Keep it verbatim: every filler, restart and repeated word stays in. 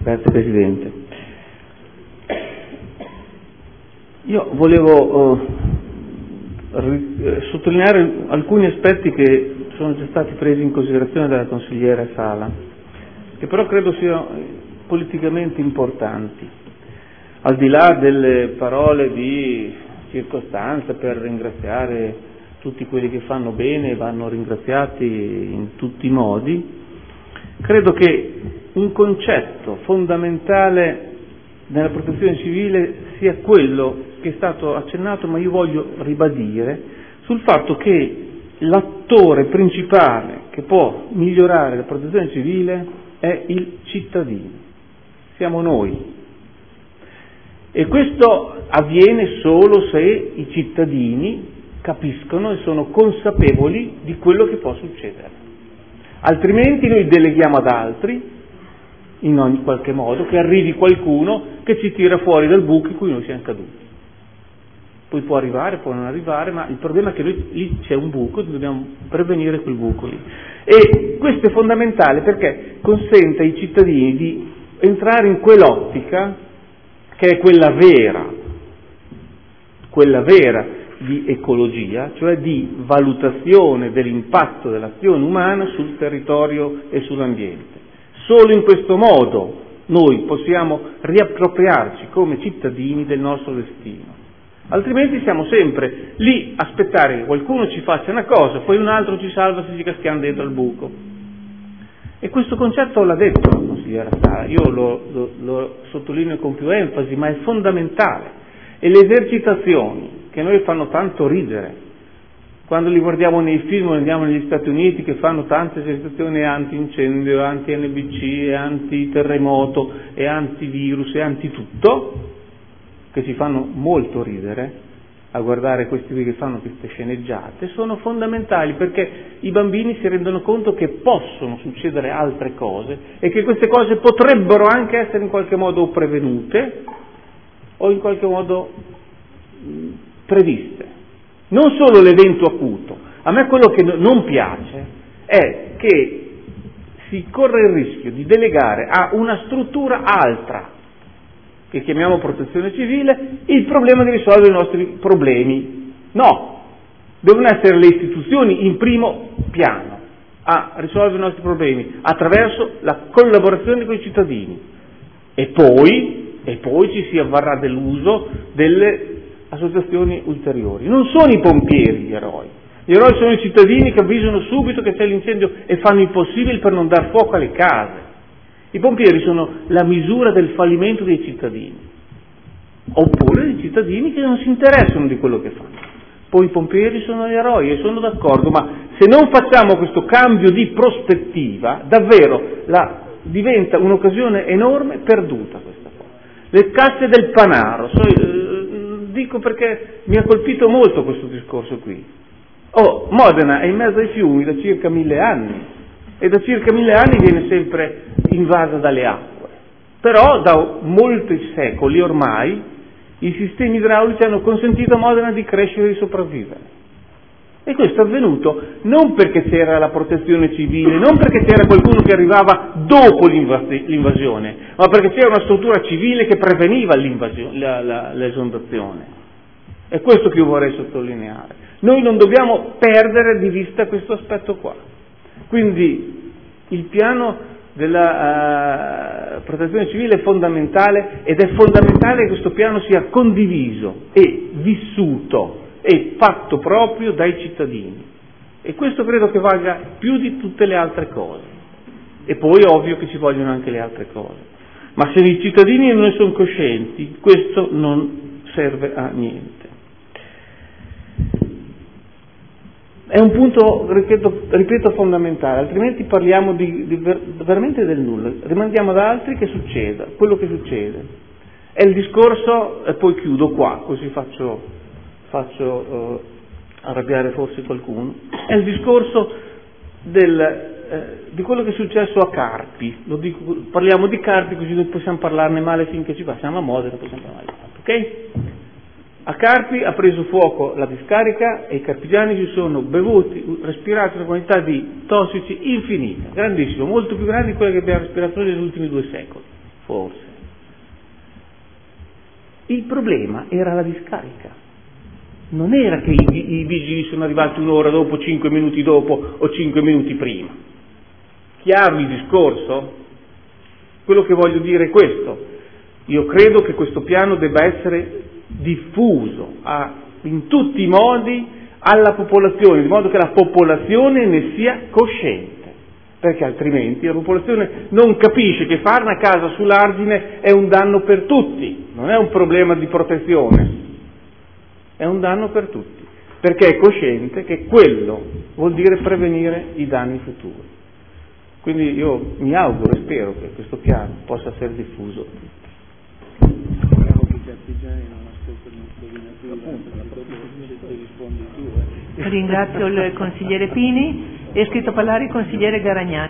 Grazie Presidente. Io volevo uh, ri- sottolineare alcuni aspetti che sono già stati presi in considerazione dalla consigliera Sala, che però credo siano politicamente importanti, al di là delle parole di circostanza per ringraziare tutti quelli che fanno bene e vanno ringraziati in tutti i modi. Credo che un concetto fondamentale nella protezione civile sia quello che è stato accennato, ma io voglio ribadire, sul fatto che l'attore principale che può migliorare la protezione civile è il cittadino, siamo noi. E questo avviene solo se i cittadini capiscono e sono consapevoli di quello che può succedere. Altrimenti noi deleghiamo ad altri, in ogni qualche modo, che arrivi qualcuno che ci tira fuori dal buco in cui noi siamo caduti. Poi può arrivare, può non arrivare, ma il problema è che noi, lì c'è un buco e dobbiamo prevenire quel buco lì. E questo è fondamentale perché consente ai cittadini di entrare in quell'ottica che è quella vera, quella vera di ecologia, cioè di valutazione dell'impatto dell'azione umana sul territorio e sull'ambiente. Solo in questo modo noi possiamo riappropriarci come cittadini del nostro destino. Altrimenti siamo sempre lì a aspettare che qualcuno ci faccia una cosa, poi un altro ci salva se ci caschiamo dentro al buco. E questo concetto l'ha detto la consigliera Sala, io lo, lo, lo sottolineo con più enfasi, ma è fondamentale. E le esercitazioni che noi fanno tanto ridere, quando li guardiamo nei film o andiamo negli Stati Uniti che fanno tante esercitazioni anti-incendio, anti-N B C, anti-terremoto e antivirus e anti-tutto, che ci fanno molto ridere a guardare questi che fanno queste sceneggiate, sono fondamentali perché i bambini si rendono conto che possono succedere altre cose e che queste cose potrebbero anche essere in qualche modo prevenute o in qualche modo mh, previste. Non solo l'evento acuto, a me quello che non piace è che si corre il rischio di delegare a una struttura altra, che chiamiamo protezione civile, il problema di risolvere i nostri problemi. No, devono essere le istituzioni in primo piano a risolvere i nostri problemi attraverso la collaborazione con i cittadini e poi, e poi ci si avvarrà dell'uso delle associazioni ulteriori. Non sono i pompieri gli eroi, gli eroi sono i cittadini che avvisano subito che c'è l'incendio e fanno il possibile per non dar fuoco alle case. I pompieri sono la misura del fallimento dei cittadini, oppure dei cittadini che non si interessano di quello che fanno. Poi i pompieri sono gli eroi e sono d'accordo, ma se non facciamo questo cambio di prospettiva, davvero la, diventa un'occasione enorme perduta questa cosa. Le casse del Panaro, so, eh, dico perché mi ha colpito molto questo discorso qui. Oh, Modena è in mezzo ai fiumi da circa mille anni. E da circa mille anni viene sempre invasa dalle acque. Però da molti secoli ormai i sistemi idraulici hanno consentito a Modena di crescere e di sopravvivere. E questo è avvenuto non perché c'era la protezione civile, non perché c'era qualcuno che arrivava dopo l'invasione, ma perché c'era una struttura civile che preveniva la, la, l'esondazione. È questo che io vorrei sottolineare. Noi non dobbiamo perdere di vista questo aspetto qua. Quindi il piano della uh, protezione civile è fondamentale ed è fondamentale che questo piano sia condiviso e vissuto e fatto proprio dai cittadini. E questo credo che valga più di tutte le altre cose. E poi è ovvio che ci vogliono anche le altre cose. Ma se i cittadini non ne sono coscienti, questo non serve a niente. È un punto, ripeto, ripeto fondamentale, altrimenti parliamo di, di ver, veramente del nulla, rimandiamo ad altri che succeda, quello che succede. È il discorso, e poi chiudo qua, così faccio, faccio uh, arrabbiare forse qualcuno, è il discorso del, eh, di quello che è successo a Carpi. Lo dico, parliamo di Carpi così noi possiamo parlarne male finché ci passiamo a Modena, possiamo parlare di Carpi, ok? A Carpi ha preso fuoco la discarica e i carpigiani si sono bevuti, respirati una quantità di tossici infinita, grandissima, molto più grande di quella che abbiamo respirato noi negli ultimi due secoli. forse. Il problema era la discarica, non era che i, i vigili sono arrivati un'ora dopo, cinque minuti dopo o cinque minuti prima. Chiaro il discorso? Quello che voglio dire è questo: io credo che questo piano debba essere diffuso a, in tutti i modi alla popolazione, di modo che la popolazione ne sia cosciente, perché altrimenti la popolazione non capisce che fare una casa sull'argine è un danno per tutti, non è un problema di protezione, è un danno per tutti, perché è cosciente che quello vuol dire prevenire i danni futuri. Quindi io mi auguro e spero che questo piano possa essere diffuso a tutti. Ringrazio il consigliere Pini. È iscritto a parlare il consigliere Garagnani.